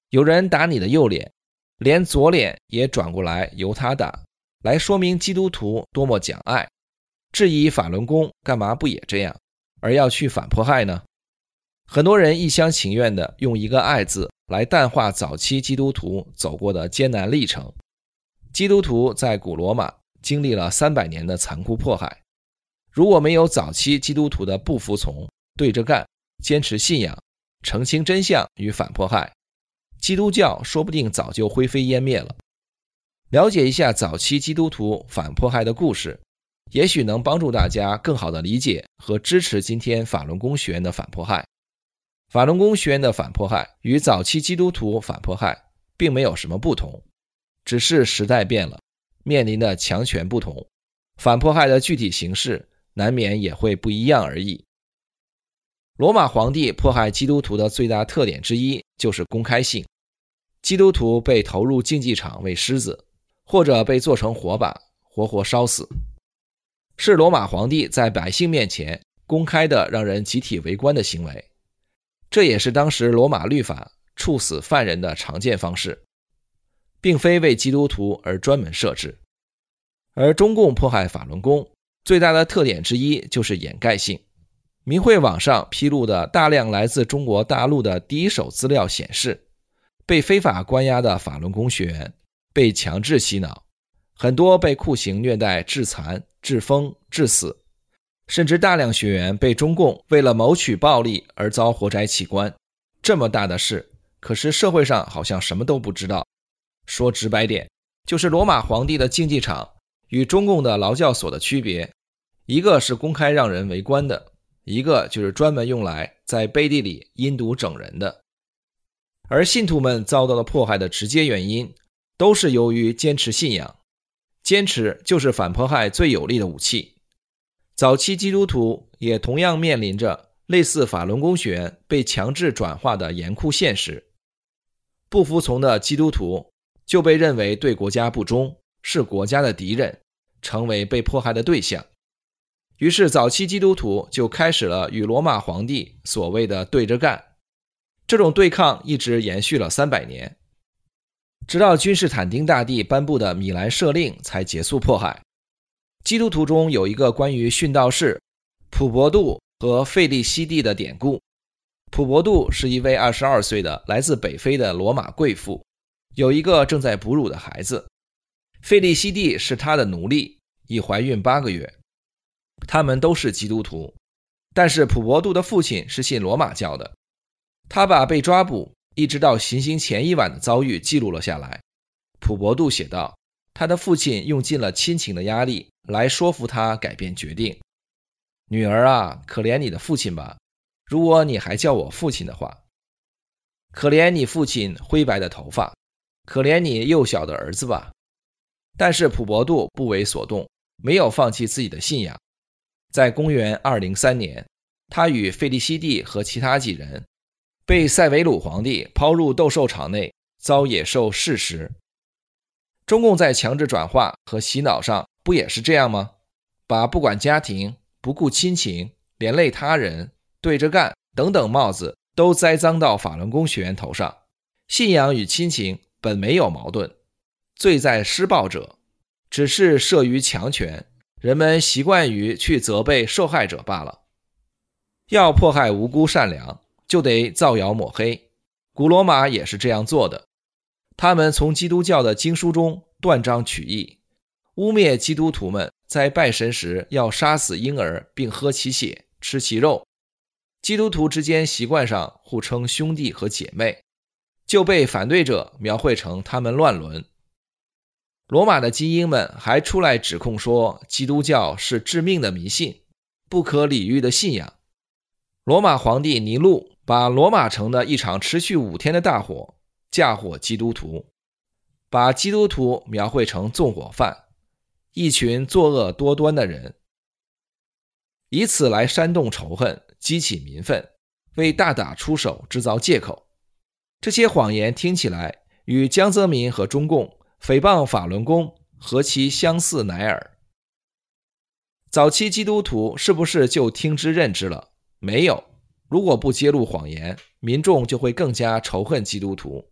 有人打你的右脸，连左脸也转过来由他打，来说明基督徒多么讲爱，质疑法轮功干嘛不也这样，而要去反迫害呢？很多人一厢情愿地用一个爱字来淡化早期基督徒走过的艰难历程。基督徒在古罗马经历了三百年的残酷迫害，如果没有早期基督徒的不服从、对着干、坚持信仰、澄清真相与反迫害，基督教说不定早就灰飞烟灭了。了解一下早期基督徒反迫害的故事，也许能帮助大家更好地理解和支持今天法轮功学员的反迫害。法轮功学员的反迫害与早期基督徒反迫害并没有什么不同，只是时代变了，面临的强权不同，反迫害的具体形式难免也会不一样而已。罗马皇帝迫害基督徒的最大特点之一就是公开性，基督徒被投入竞技场为狮子，或者被做成火把，活活烧死，是罗马皇帝在百姓面前公开的让人集体围观的行为。这也是当时罗马律法处死犯人的常见方式，并非为基督徒而专门设置。而中共迫害法轮功最大的特点之一就是掩盖性。明慧网上披露的大量来自中国大陆的第一手资料显示，被非法关押的法轮功学员被强制洗脑，很多被酷刑虐待致残、致疯、致死，甚至大量学员被中共为了谋取暴利而遭活摘器官。这么大的事，可是社会上好像什么都不知道。说直白点，就是罗马皇帝的竞技场与中共的劳教所的区别，一个是公开让人围观的，一个就是专门用来在背地里阴毒整人的。而信徒们遭到的迫害的直接原因，都是由于坚持信仰。坚持就是反迫害最有力的武器。早期基督徒也同样面临着类似法轮功学员被强制转化的严酷现实。不服从的基督徒就被认为对国家不忠，是国家的敌人，成为被迫害的对象。于是早期基督徒就开始了与罗马皇帝所谓的对着干。这种对抗一直延续了三百年，直到君士坦丁大帝颁布的米兰赦令才结束迫害。基督徒中有一个关于殉道士普伯杜和费利西蒂的典故。普伯杜是一位二十二岁的来自北非的罗马贵妇，有一个正在哺乳的孩子。费利西蒂是他的奴隶，已怀孕八个月。他们都是基督徒，但是普伯杜的父亲是信罗马教的。他把被抓捕一直到行刑前一晚的遭遇记录了下来。普伯杜写道，他的父亲用尽了亲情的压力来说服他改变决定。女儿啊，可怜你的父亲吧，如果你还叫我父亲的话。可怜你父亲灰白的头发，可怜你幼小的儿子吧。但是普伯杜不为所动，没有放弃自己的信仰。在公元二零三年，他与费利西蒂和其他几人被塞维鲁皇帝抛入斗兽场内，遭野兽噬食。中共在强制转化和洗脑上不也是这样吗？把不管家庭、不顾亲情、连累他人、对着干等等帽子都栽赃到法轮功学员头上。信仰与亲情本没有矛盾，罪在施暴者，只是慑于强权，人们习惯于去责备受害者罢了。要迫害无辜善良，就得造谣抹黑。古罗马也是这样做的，他们从基督教的经书中断章取义，污蔑基督徒们在拜神时要杀死婴儿并喝其血、吃其肉。基督徒之间习惯上互称兄弟和姐妹，就被反对者描绘成他们乱伦。罗马的精英们还出来指控说，基督教是致命的迷信，不可理喻的信仰。罗马皇帝尼禄把罗马城的一场持续五天的大火嫁祸基督徒，把基督徒描绘成纵火犯，一群作恶多端的人，以此来煽动仇恨，激起民愤，为大打出手制造借口。这些谎言听起来与江泽民和中共诽谤法轮功何其相似乃尔。早期基督徒是不是就听之任之了？没有。如果不揭露谎言，民众就会更加仇恨基督徒，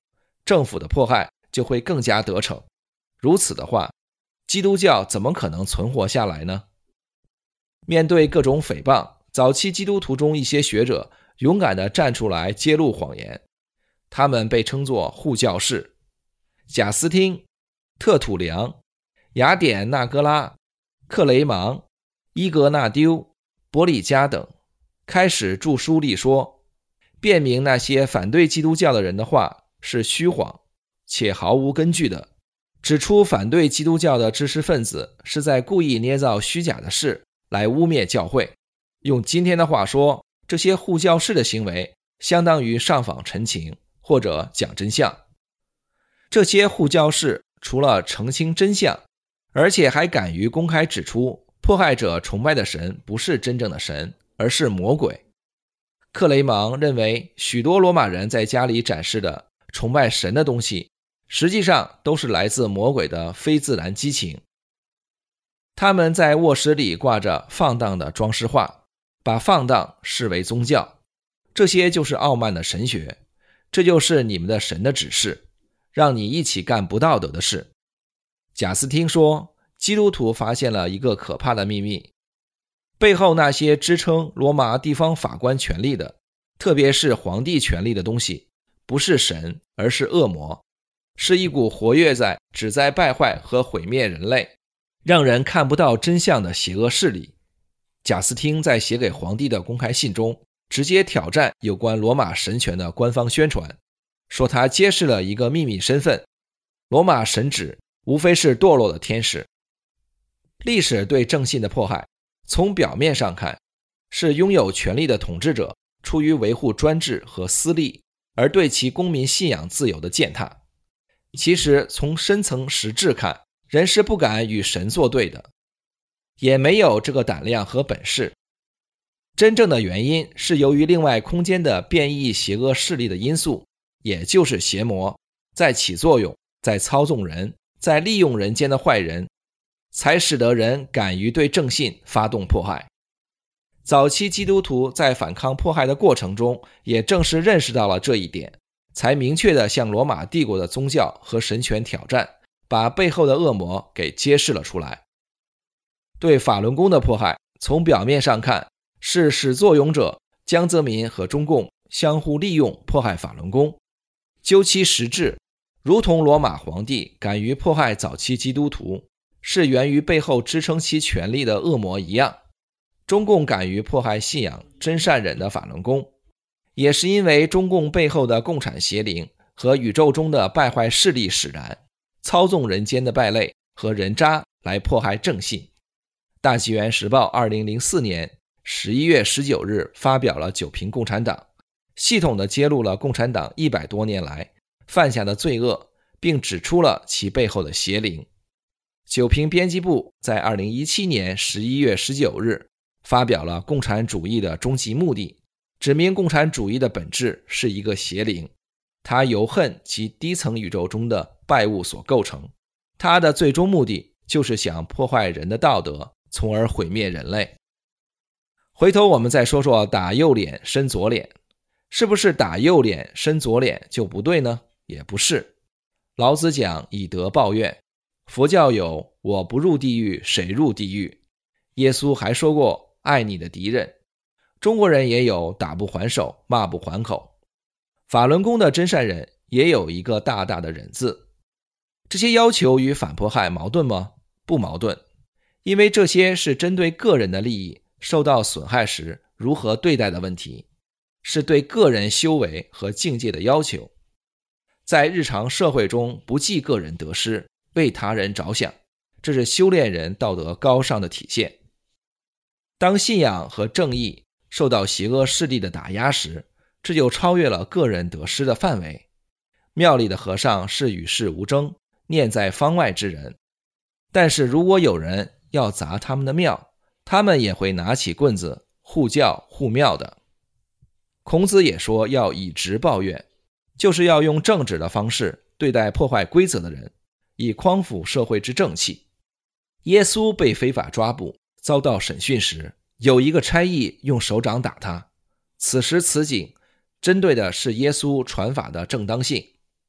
政府的迫害就会更加得逞。如此的话，基督教怎么可能存活下来呢？面对各种诽谤，早期基督徒中一些学者勇敢地站出来揭露谎言，他们被称作护教士。贾斯汀、特土良、雅典纳戈拉、克雷芒、伊格纳丢、伯里加等开始著书立说，辩明那些反对基督教的人的话是虚谎且毫无根据的，指出反对基督教的知识分子是在故意捏造虚假的事来污蔑教会。用今天的话说，这些护教士的行为相当于上访陈情或者讲真相。这些护教士除了澄清真相，而且还敢于公开指出迫害者崇拜的神不是真正的神，而是魔鬼。克雷芒认为，许多罗马人在家里展示的崇拜神的东西，实际上都是来自魔鬼的非自然激情。他们在卧室里挂着放荡的装饰画，把放荡视为宗教，这些就是傲慢的神学，这就是你们的神的指示，让你一起干不道德的事。贾斯汀说，基督徒发现了一个可怕的秘密，背后那些支撑罗马地方法官权力的，特别是皇帝权力的东西，不是神，而是恶魔，是一股活跃在旨在败坏和毁灭人类，让人看不到真相的邪恶势力。贾斯汀在写给皇帝的公开信中，直接挑战有关罗马神权的官方宣传，说他揭示了一个秘密身份，罗马神旨无非是堕落的天使。历史对正信的迫害，从表面上看，是拥有权力的统治者出于维护专制和私利，而对其公民信仰自由的践踏。其实从深层实质看，人是不敢与神作对的，也没有这个胆量和本事。真正的原因是由于另外空间的变异邪恶势力的因素，也就是邪魔在起作用，在操纵人，在利用人间的坏人，才使得人敢于对正信发动迫害。早期基督徒在反抗迫害的过程中，也正是认识到了这一点，才明确地向罗马帝国的宗教和神权挑战，把背后的恶魔给揭示了出来。对法轮功的迫害，从表面上看，是始作俑者江泽民和中共相互利用迫害法轮功。究其实质，如同罗马皇帝敢于迫害早期基督徒，是源于背后支撑其权力的恶魔一样，中共敢于迫害信仰真善忍的法轮功，也是因为中共背后的共产邪灵和宇宙中的败坏势力使然，操纵人间的败类和人渣来迫害正信。大纪元时报二零零四年十一月十九日发表了九评共产党，系统地揭露了共产党一百多年来犯下的罪恶，并指出了其背后的邪灵。九评编辑部在二零一七年十一月十九日发表了共产主义的终极目的，指明共产主义的本质是一个邪灵，它由恨及低层宇宙中的败物所构成，它的最终目的就是想破坏人的道德，从而毁灭人类。回头我们再说说打右脸伸左脸，是不是打右脸伸左脸就不对呢？也不是。老子讲以德报怨，佛教有我不入地狱谁入地狱，耶稣还说过爱你的敌人，中国人也有打不还手骂不还口，法轮功的真善忍也有一个大大的忍字。这些要求与反迫害矛盾吗？不矛盾，因为这些是针对个人的利益受到损害时如何对待的问题，是对个人修为和境界的要求。在日常社会中不计个人得失，为他人着想，这是修炼人道德高尚的体现。当信仰和正义受到邪恶势力的打压时，这就超越了个人得失的范围。庙里的和尚是与世无争，念在方外之人，但是如果有人要砸他们的庙，他们也会拿起棍子护教护庙的。孔子也说要以直报怨，就是要用正直的方式对待破坏规则的人，以匡扶社会之正气。耶稣被非法抓捕遭到审讯时，有一个差役用手掌打他，此时此景针对的是耶稣传法的正当性。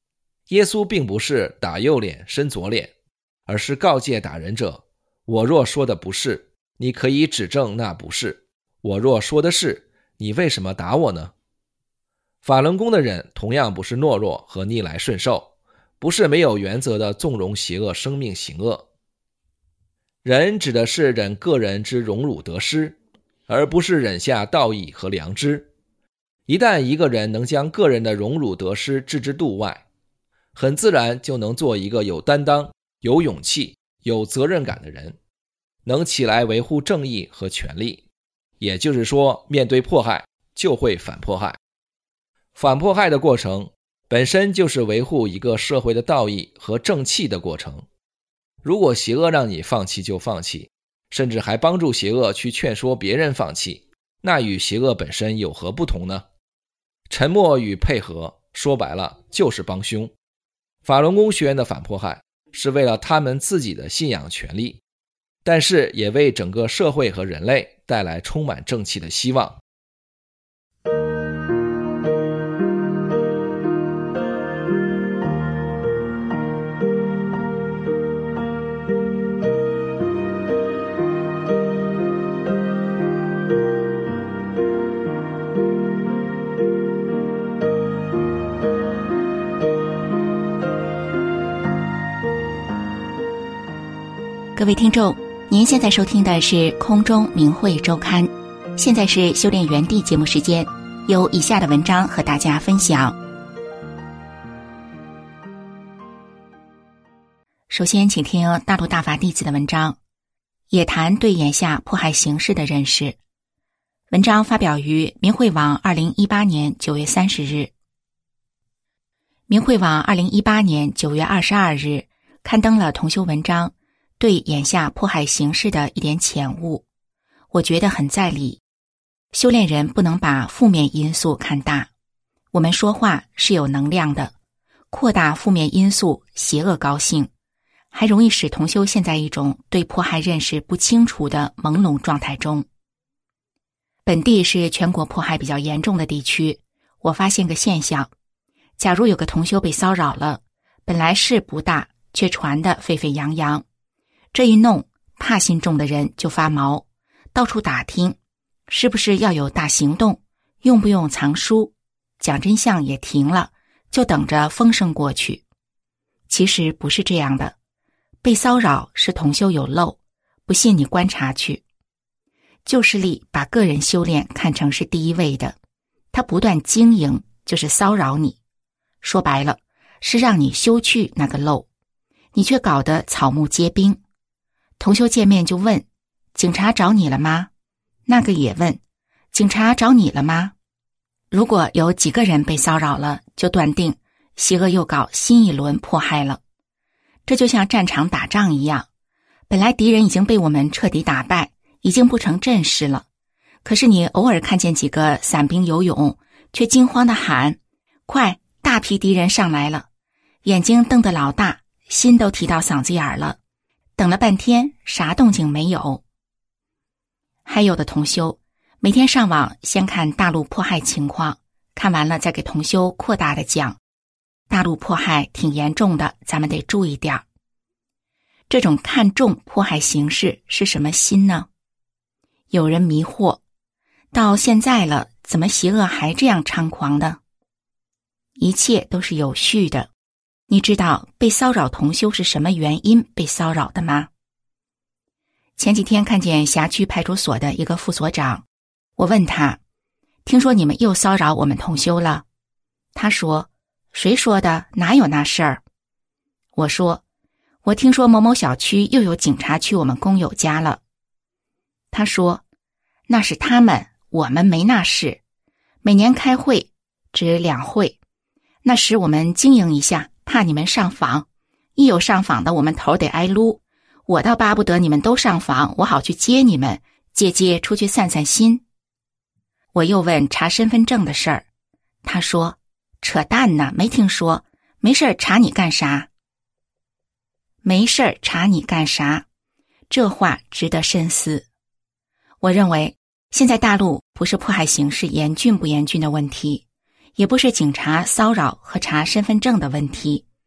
耶稣并不是打右脸伸左脸，而是告诫打人者，我若说的不是，你可以指证那不是，我若说的是，你为什么打我呢？法轮功的人同样不是懦弱和逆来顺受，不是没有原则的纵容邪恶生命行恶。忍指的是忍个人之荣辱得失，而不是忍下道义和良知。一旦一个人能将个人的荣辱得失置之度外，很自然就能做一个有担当、有勇气、有责任感的人，能起来维护正义和权利。也就是说，面对迫害就会反迫害。反迫害的过程本身就是维护一个社会的道义和正气的过程。如果邪恶让你放弃就放弃，甚至还帮助邪恶去劝说别人放弃，那与邪恶本身有何不同呢？沉默与配合，说白了就是帮凶。法轮功学员的反迫害是为了他们自己的信仰权利，但是也为整个社会和人类带来充满正气的希望。 各位听众，您现在收听的是空中明慧周刊，现在是修炼园地节目时间，有以下的文章和大家分享。首先请听大陆大法弟子的文章，也谈对眼下迫害形势的认识。文章发表于明慧网二零一八年九月三十日。明慧网二零一八年九月二十二日刊登了同修文章，对眼下迫害形势的一点浅悟，我觉得很在理。修炼人不能把负面因素看大，我们说话是有能量的，扩大负面因素，邪恶高兴，还容易使同修陷在一种对迫害认识不清楚的朦胧状态中。本地是全国迫害比较严重的地区，我发现个现象，假如有个同修被骚扰了，本来事不大，却传得沸沸扬扬，这一弄，怕心重的人就发毛，到处打听，是不是要有大行动，用不用藏书，讲真相也停了，就等着风声过去。其实不是这样的，被骚扰是同修有漏，不信你观察去。旧势力把个人修炼看成是第一位的，他不断经营就是骚扰你，说白了是让你修去那个漏，你却搞得草木皆兵。同修见面就问，警察找你了吗？那个也问，警察找你了吗？如果有几个人被骚扰了，就断定邪恶又搞新一轮迫害了。这就像战场打仗一样，本来敌人已经被我们彻底打败，已经不成阵势了，可是你偶尔看见几个散兵游勇，却惊慌地喊，快，大批敌人上来了，眼睛瞪得老大，心都提到嗓子眼了，等了半天啥动静没有。还有的同修每天上网先看大陆迫害情况，看完了再给同修扩大的讲，大陆迫害挺严重的，咱们得注意点。这种看重迫害形势是什么心呢？有人迷惑，到现在了，怎么邪恶还这样猖狂的？一切都是有序的。你知道被骚扰同修是什么原因被骚扰的吗？前几天看见辖区派出所的一个副所长，我问他，听说你们又骚扰我们同修了？他说，谁说的？哪有那事儿？我说，我听说某某小区又有警察去我们工友家了。他说，那是他们，我们没那事。每年开会，只两会，那时我们经营一下，怕你们上访，一有上访的我们头得挨撸，我倒巴不得你们都上访，我好去接你们，借借出去散散心。我又问查身份证的事儿，他说，扯淡呢，没听说，没事儿查你干啥？没事儿查你干啥？这话值得深思。我认为现在大陆不是迫害形势严峻不严峻的问题，也不是警察骚扰和查身份证的问题，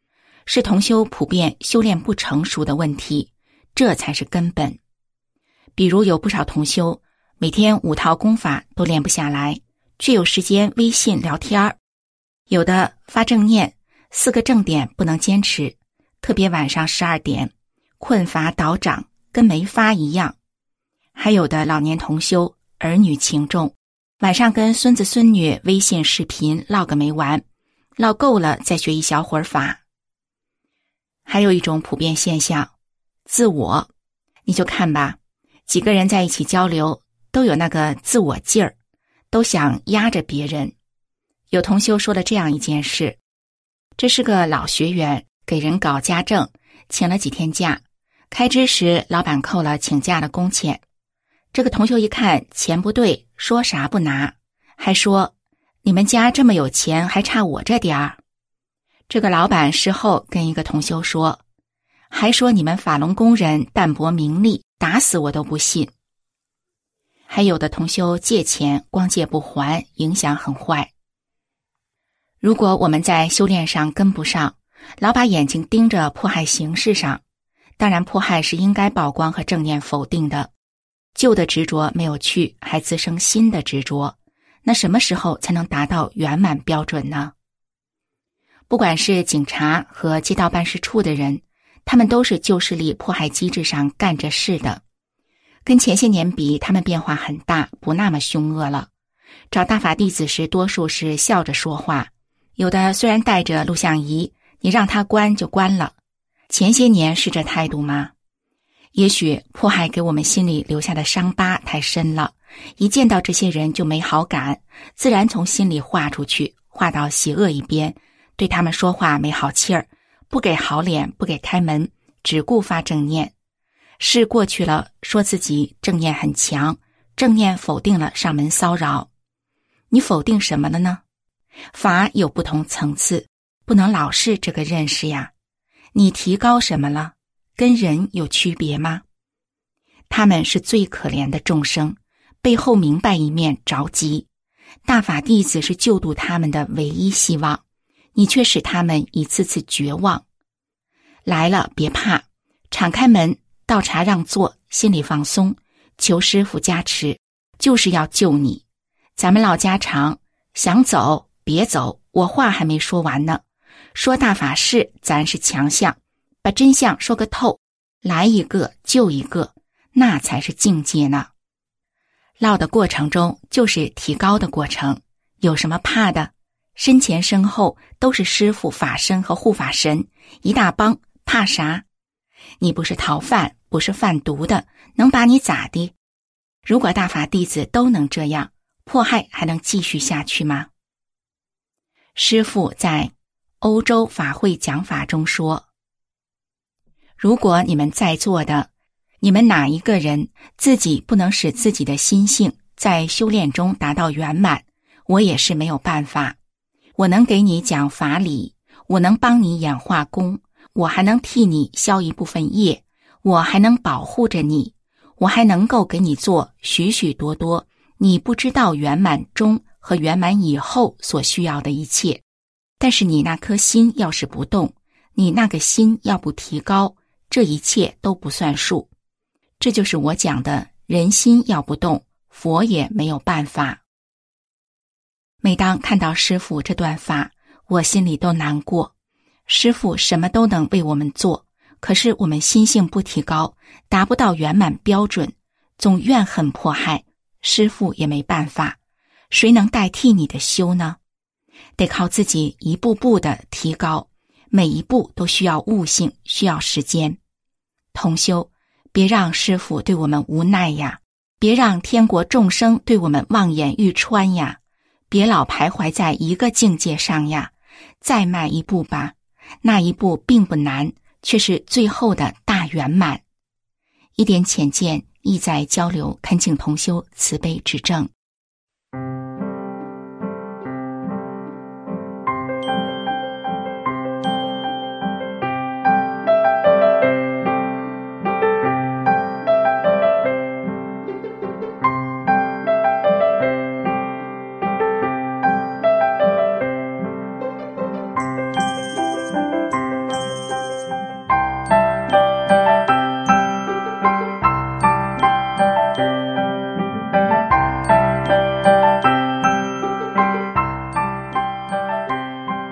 是同修普遍修炼不成熟的问题，这才是根本。比如有不少同修每天五套功法都练不下来，却有时间微信聊天，有的发正念，四个正点不能坚持，特别晚上十二点困乏倒掌，跟没发一样。还有的老年同修儿女情重，晚上跟孙子孙女微信视频唠个没完，唠够了再学一小会儿法。还有一种普遍现象，自我，你就看吧，几个人在一起交流都有那个自我劲儿，都想压着别人。有同修说了这样一件事，这是个老学员给人搞家政，请了几天假，开支时老板扣了请假的工钱。这个同修一看钱不对，说啥不拿，还说你们家这么有钱，还差我这点儿。这个老板事后跟一个同修说，还说你们法轮功人淡泊名利，打死我都不信。还有的同修借钱光借不还，影响很坏。如果我们在修炼上跟不上，老把眼睛盯着迫害形式上，当然迫害是应该曝光和正念否定的，旧的执着没有去，还滋生新的执着，那什么时候才能达到圆满标准呢？不管是警察和街道办事处的人，他们都是旧势力迫害机制上干着事的。跟前些年比，他们变化很大，不那么凶恶了。找大法弟子时，多数是笑着说话，有的虽然带着录像仪，你让他关就关了。前些年是这态度吗？也许迫害给我们心里留下的伤疤太深了，一见到这些人就没好感，自然从心里划出去，划到邪恶一边，对他们说话没好气儿，不给好脸，不给开门，只顾发正念。事过去了，说自己正念很强，正念否定了上门骚扰。你否定什么了呢？法有不同层次，不能老是这个认识呀。你提高什么了？跟人有区别吗？他们是最可怜的众生，背后明白一面着急，大法弟子是救度他们的唯一希望，你却使他们一次次绝望。来了别怕，敞开门，倒茶让座，心里放松，求师父加持，就是要救你。咱们唠家常，想走别走，我话还没说完呢。说大法事咱是强项，把真相说个透，来一个救一个，那才是境界呢。唠的过程中就是提高的过程，有什么怕的？身前身后都是师父法身和护法神，一大帮，怕啥？你不是逃犯，不是贩毒的，能把你咋的？如果大法弟子都能这样，迫害还能继续下去吗？师父在欧洲法会讲法中说，如果你们在座的，你们哪一个人自己不能使自己的心性在修炼中达到圆满，我也是没有办法。我能给你讲法理，我能帮你演化功，我还能替你消一部分业，我还能保护着你，我还能够给你做许许多多你不知道圆满中和圆满以后所需要的一切。但是你那颗心要是不动，你那个心要不提高，这一切都不算数。这就是我讲的，人心要不动，佛也没有办法。每当看到师父这段法，我心里都难过。师父什么都能为我们做，可是我们心性不提高，达不到圆满标准，总怨恨迫害，师父也没办法。谁能代替你的修呢？得靠自己一步步的提高，每一步都需要悟性，需要时间。同修，别让师父对我们无奈呀，别让天国众生对我们望眼欲穿呀，别老徘徊在一个境界上呀，再迈一步吧，那一步并不难，却是最后的大圆满。一点浅见，意在交流，恳请同修慈悲指正。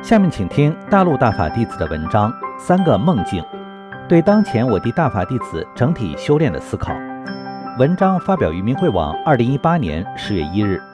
下面请听大陆大法弟子的文章《三个梦境》，对当前我地大法弟子整体修炼的思考。文章发表于明慧网二零一八年十月一日。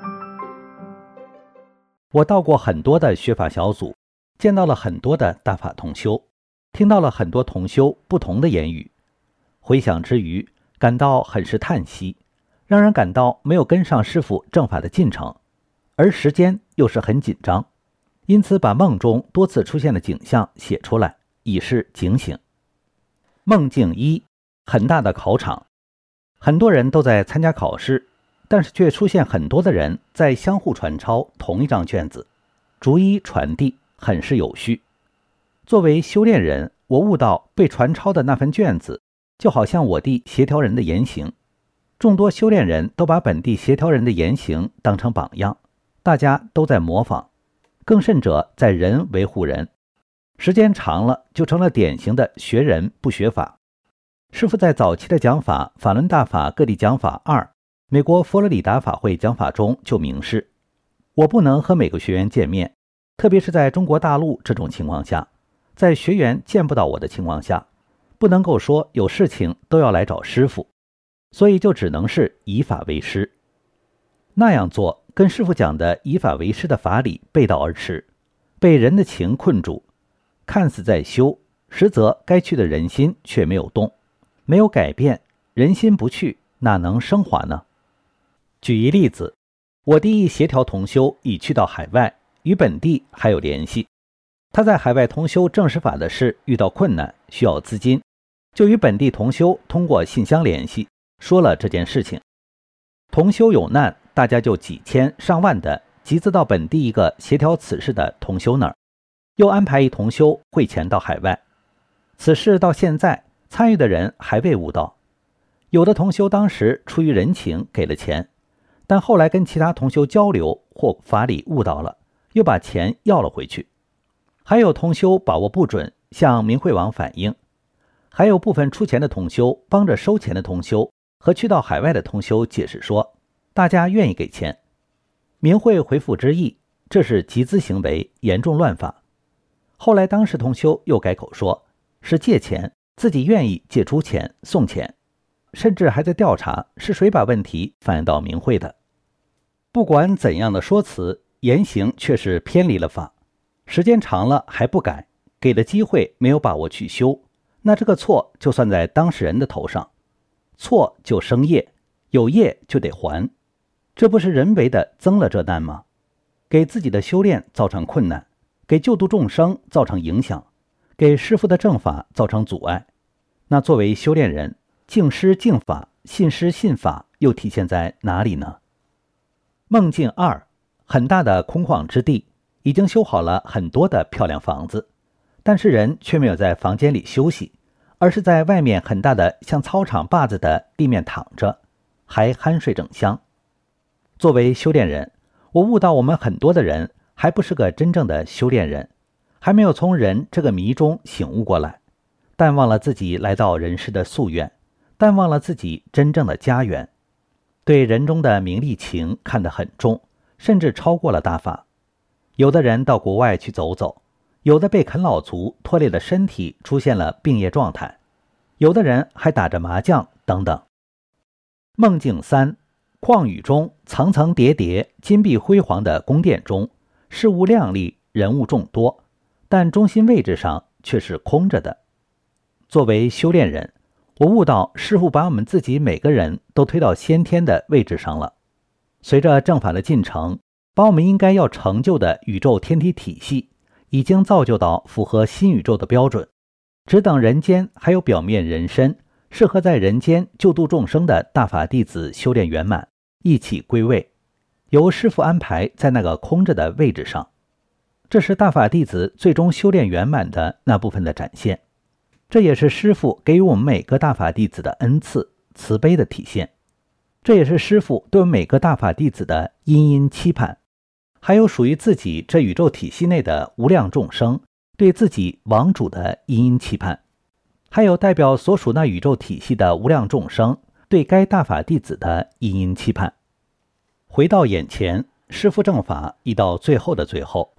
我到过很多的学法小组，见到了很多的大法同修，听到了很多同修不同的言语，回想之余，感到很是叹息，让人感到没有跟上师父正法的进程，而时间又是很紧张，因此把梦中多次出现的景象写出来，以示警醒。梦境一，很大的考场，很多人都在参加考试，但是却出现很多的人在相互传抄同一张卷子，逐一传递，很是有序。作为修炼人，我悟到被传抄的那份卷子就好像我地协调人的言行，众多修炼人都把本地协调人的言行当成榜样，大家都在模仿，更甚者在人维护人，时间长了就成了典型的学人不学法。师父在早期的讲法《法轮大法各地讲法二》美国佛罗里达法会讲法中就明示，我不能和每个学员见面，特别是在中国大陆这种情况下，在学员见不到我的情况下，不能够说有事情都要来找师父，所以就只能是以法为师。那样做跟师父讲的以法为师的法理背道而驰，被人的情困住，看似在修，实则该去的人心却没有动，没有改变，人心不去，哪能升华呢？举一例子，我第一协调同修已去到海外，与本地还有联系。他在海外同修正实法的事遇到困难，需要资金，就与本地同修通过信箱联系，说了这件事情。同修有难，大家就几千上万的集资到本地一个协调此事的同修那儿，又安排一同修汇钱到海外。此事到现在参与的人还未悟到，有的同修当时出于人情给了钱，但后来跟其他同修交流或法理悟到了，又把钱要了回去。还有同修把握不准，向明慧网反映。还有部分出钱的同修帮着收钱的同修和去到海外的同修解释说，大家愿意给钱。明慧回复之意，这是集资行为，严重乱法。后来当时同修又改口说，是借钱，自己愿意借出钱送钱，甚至还在调查是谁把问题反映到明慧的。不管怎样的说辞，言行却是偏离了法，时间长了还不改，给的机会没有把握去修，那这个错就算在当事人的头上，错就生业，有业就得还，这不是人为的增了这难吗？给自己的修炼造成困难，给救度众生造成影响，给师父的正法造成阻碍，那作为修炼人，敬师敬法，信师信法又体现在哪里呢？梦境二，很大的空旷之地，已经修好了很多的漂亮房子，但是人却没有在房间里休息，而是在外面很大的像操场坝子的地面躺着，还酣睡整香。作为修炼人，我悟到我们很多的人还不是个真正的修炼人，还没有从人这个迷中醒悟过来，淡忘了自己来到人世的夙愿，淡忘了自己真正的家园，对人中的名利情看得很重，甚至超过了大法。有的人到国外去走走，有的被啃老族拖累了身体，出现了病业状态，有的人还打着麻将等等。梦境三，旷宇中层层叠叠金碧辉煌的宫殿中，事物亮丽，人物众多，但中心位置上却是空着的。作为修炼人，我悟到师父把我们自己每个人都推到先天的位置上了。随着正法的进程，把我们应该要成就的宇宙天体体系已经造就到符合新宇宙的标准，只等人间还有表面人身适合在人间救度众生的大法弟子修炼圆满，一起归位，由师父安排在那个空着的位置上。这是大法弟子最终修炼圆满的那部分的展现，这也是师父给予我们每个大法弟子的恩赐、慈悲的体现，这也是师父对我们每个大法弟子的殷殷期盼，还有属于自己这宇宙体系内的无量众生对自己王主的殷殷期盼，还有代表所属那宇宙体系的无量众生对该大法弟子的殷殷期盼。回到眼前，师父正法已到最后的最后，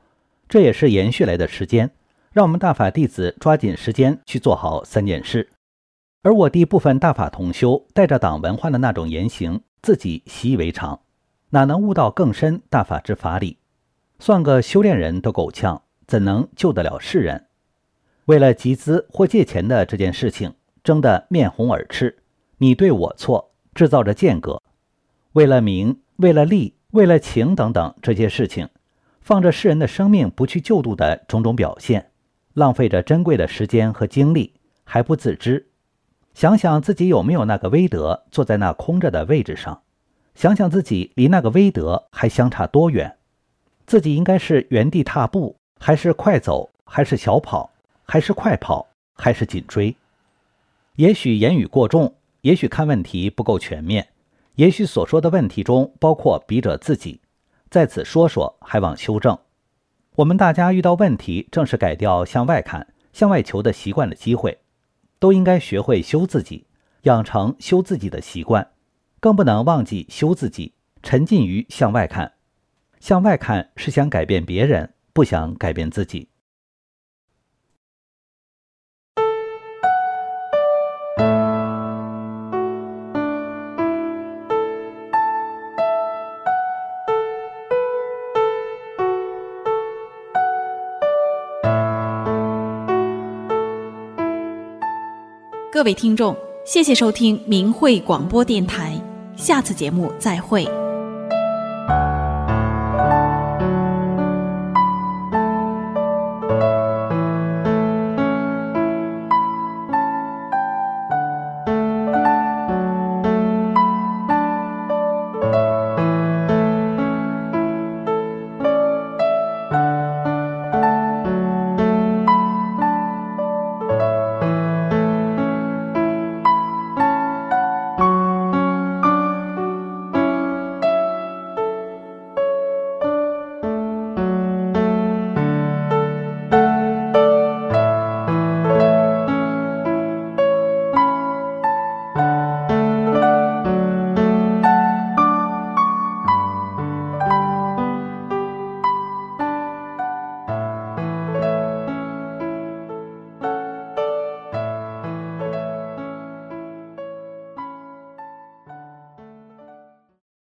这也是延续来的时间，让我们大法弟子抓紧时间去做好三件事。而我弟部分大法同修带着党文化的那种言行，自己习以为常，哪能悟到更深大法之法理？算个修炼人都够呛，怎能救得了世人？为了集资或借钱的这件事情，争得面红耳赤，你对我错，制造着间隔。为了名，为了利，为了情等等这些事情，放着世人的生命不去救度的种种表现，浪费着珍贵的时间和精力，还不自知。想想自己有没有那个威德坐在那空着的位置上，想想自己离那个威德还相差多远，自己应该是原地踏步，还是快走，还是小跑，还是快跑，还是紧追？也许言语过重，也许看问题不够全面，也许所说的问题中包括笔者自己，在此说说还望修正。我们大家遇到问题，正是改掉向外看、向外求的习惯的机会，都应该学会修自己，养成修自己的习惯，更不能忘记修自己，沉浸于向外看。向外看是想改变别人，不想改变自己。 各位听众，谢谢收听明慧广播电台，下次节目再会。